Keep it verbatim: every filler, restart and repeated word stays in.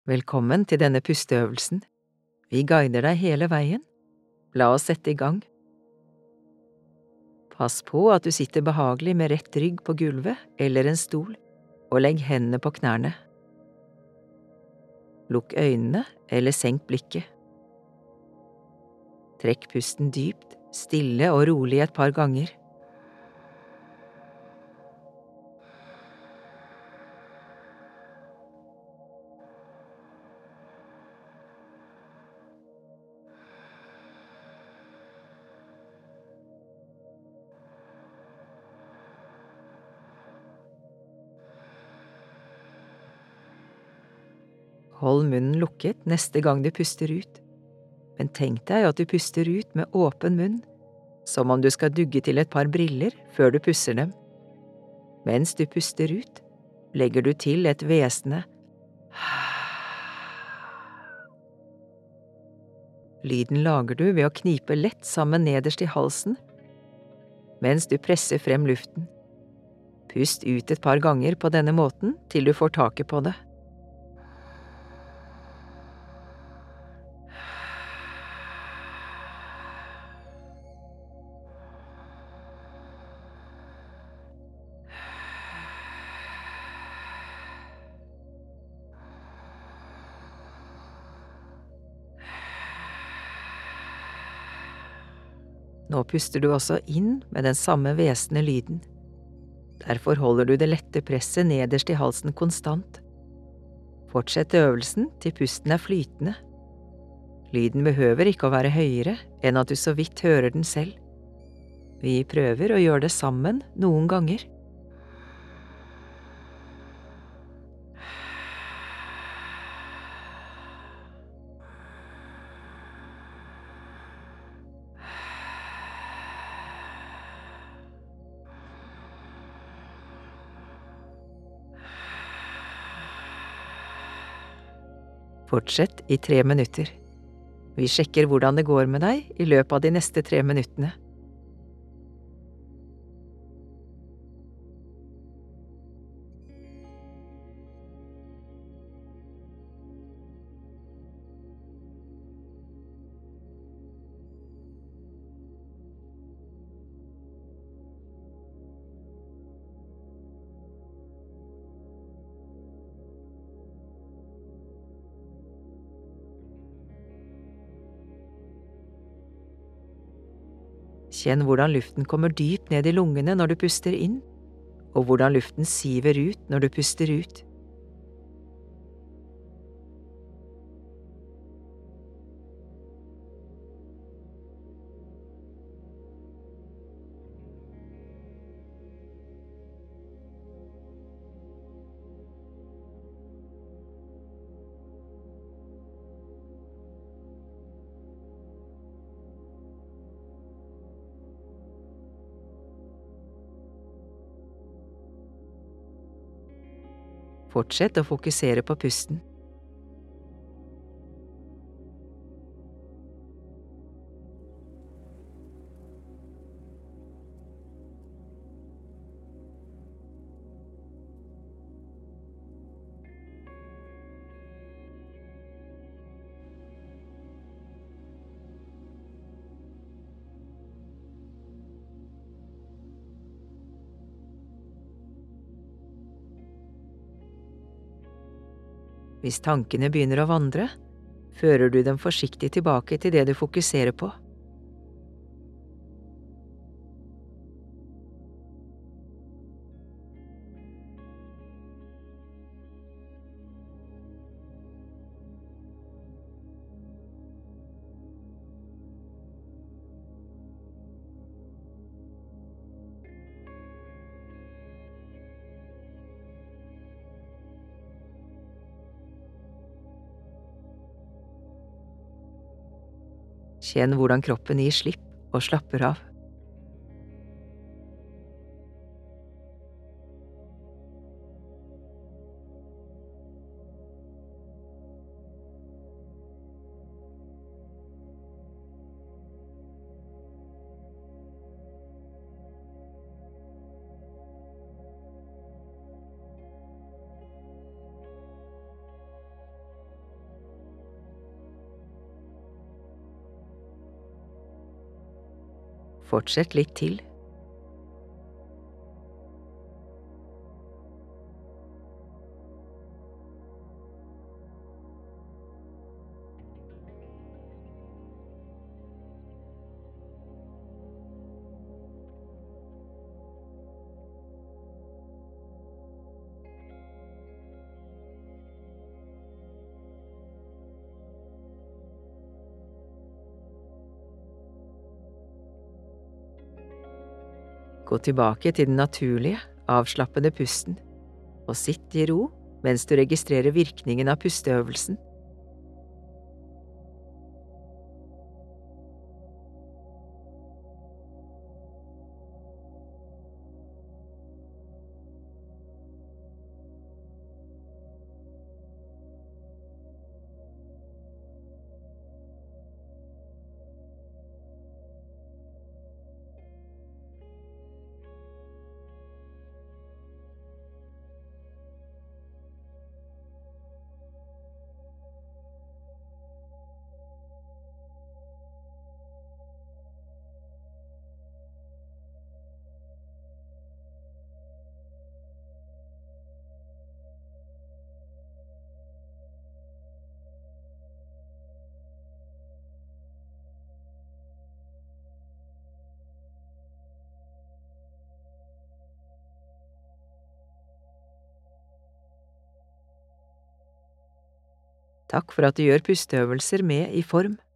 Velkommen til denne pusteøvelsen. Vi guider deg hele veien. La oss sette i gang. Pass på at du sitter behagelig med rett rygg på gulvet eller en stol, og legg hendene på knærne. Lukk øynene eller senk blikket. Trekk pusten dypt, stille og rolig et par ganger. Hold munnen lukket neste gang du puster ut, men tenk deg at du puster ut med åpen munn, som om du skal dugge til et par briller før du pusser dem. Mens du puster ut, legger du til et hvesende Lyden lager du ved å knipe lett sammen nederst i halsen, mens du presser frem luften. Pust ut et par ganger på denne måten til du får taket på det. Nå puster du også inn med den samme hvesende lyden. Derfor holder du det lette presset nederst i halsen konstant. Fortsett øvelsen til pusten er flytende. Lyden behøver ikke å være høyere enn at du så vidt hører den selv. Vi prøver å gjøre det sammen noen ganger. Fortsett i tre minutter. Vi sjekker hvordan det går med deg i løpet av de neste tre minuttene. Kjenn hvordan luften kommer dypt ned i lungene når du puster inn, og hvordan luften siver ut når du puster ut. Fortsett å fokusere på pusten. Hvis tankene begynner å vandre, fører du dem forsiktig tilbake til det du fokuserer på. Kjenn hvordan kroppen gir slipp og slapper av. Fortsett litt til. Gå tilbake til den naturlige, avslappede pusten, og sitt i ro mens du registrerer virkningen av pusteøvelsen. Takk for at du gjør pusteøvelser med i form.